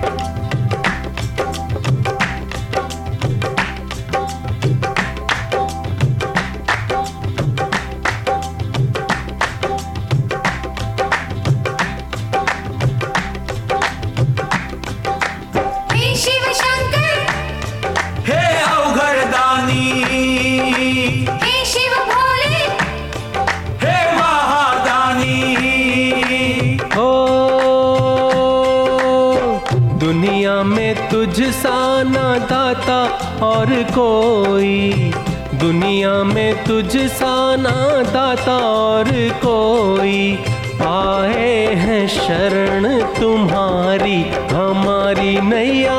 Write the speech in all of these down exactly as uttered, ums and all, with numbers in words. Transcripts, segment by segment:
दुनिया में तुझ सा ना दाता और कोई, दुनिया में तुझ सा ना दाता और कोई। आए हैं शरण तुम्हारी, हमारी नैया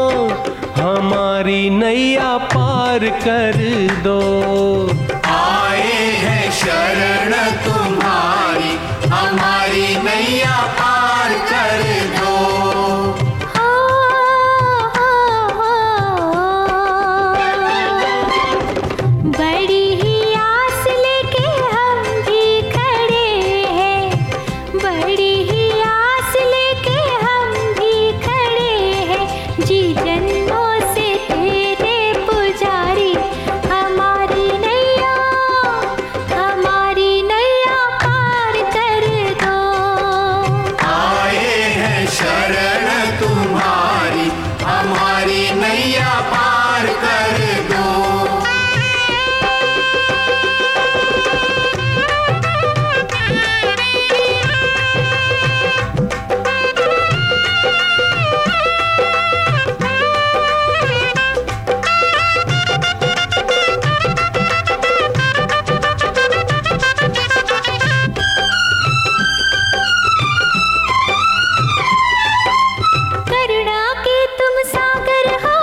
हमारी नैया पार कर दो। आए हैं शरण तुम्हारी, हमारी नैया पार कर दो। बड़ी ही आस लेके हम भी खड़े हैं, बड़ी ही आस लेके हम भी खड़े हैं। जी जन्मों से तेरे पुजारी, हमारी नैया हमारी नैया पार कर दो। आए हैं शरण तुम्हारी, हमारी नैया पार कर दो। करुणा के तुम सागर हो,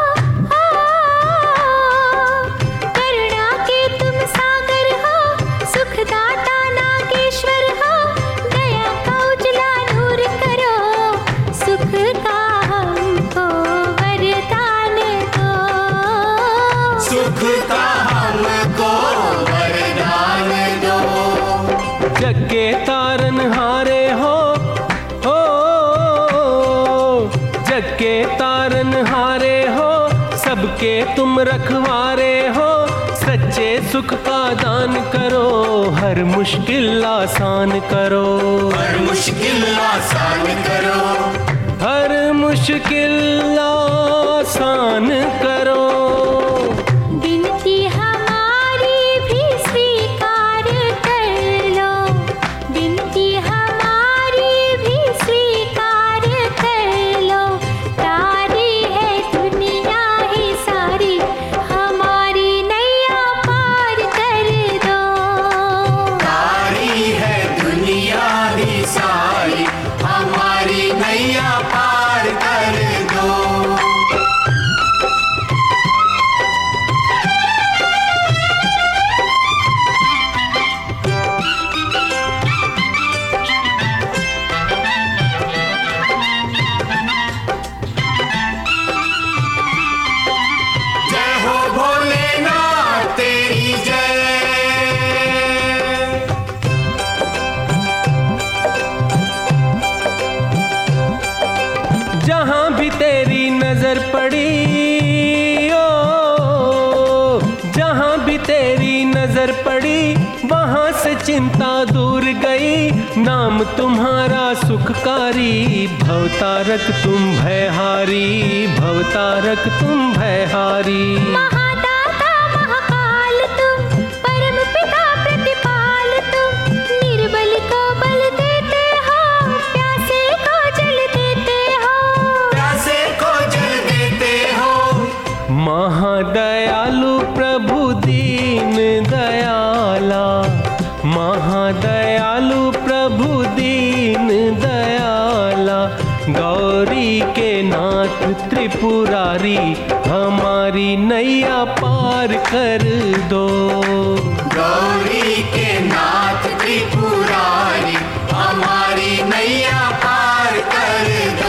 करुणा के तुम सागर हो, सुखदाता नागेश्वर हो। दया का उजला नूर करो, सुख का हमको वरदान दो। सुख का हमको वरदान दो। जग के तारनहारे हो, हो जग के तारनहारे हो, सबके तुम रखवारे हो। सच्चे सुख का दान करो, हर मुश्किल आसान करो। हर मुश्किल आसान करो, हर मुश्किल आसान करो। बिनती हमारी भी स्वीकार कर लो, बिनती हमारी भी स्वीकार कर लो। तारी है दुनिया ही सारी, हमारी नैया पार कर दो। तारी है दुनिया ही सारी, हमारी नैया पार कर दो। जय हो भोलेनाथ तेरी जय। जहाँ भी तेरी नजर पड़ी, ओ जहाँ भी तेरी नजर पड़ी, वहाँ से चिंता दूर गई। नाम तुम्हारा सुखकारी, भवतारक तुम भयहारी, भवतारक तुम भयहारी। महादाता महाकाल तुम, परम पिता प्रतिपाल तुम। निर्बल को बल देते हो, प्यासे को जल देते हो। प्यासे को जल देते हो। महादयालु प्रभु दीन दयाला, महादयालु प्रभु दीन दयाला। गौरी के नाथ त्रिपुरारी, हमारी नैया पार कर दो। गौरी के नाथ त्रिपुरारी, हमारी नैया पार कर दो।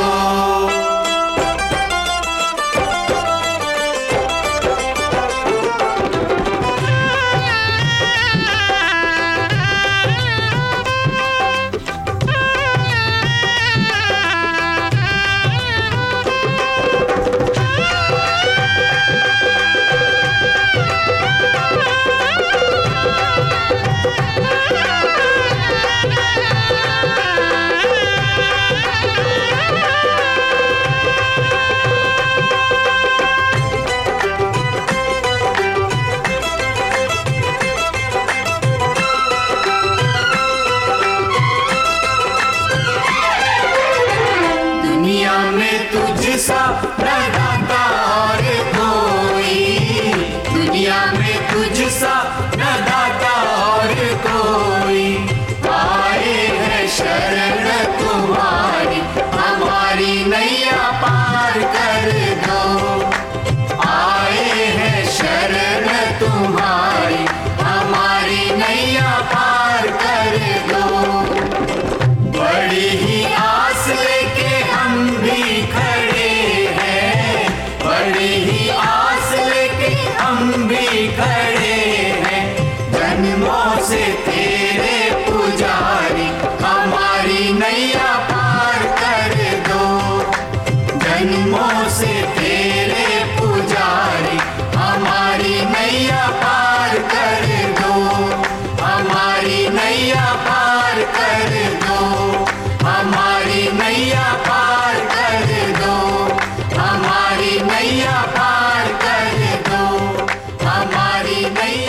हम भी खड़े हैं, बड़ी ही आस लेके हम भी खड़े हैं। जन्मों से तेरे पुजारी, हमारी नैया पार कर दो। जन्मों से तेरे पुजारी, हमारी नैया पार कर दो। हमारी नैया पार कर दो। हमारी नैया पार कर दो। हमारी नैया पार कर दो। हमारी नैया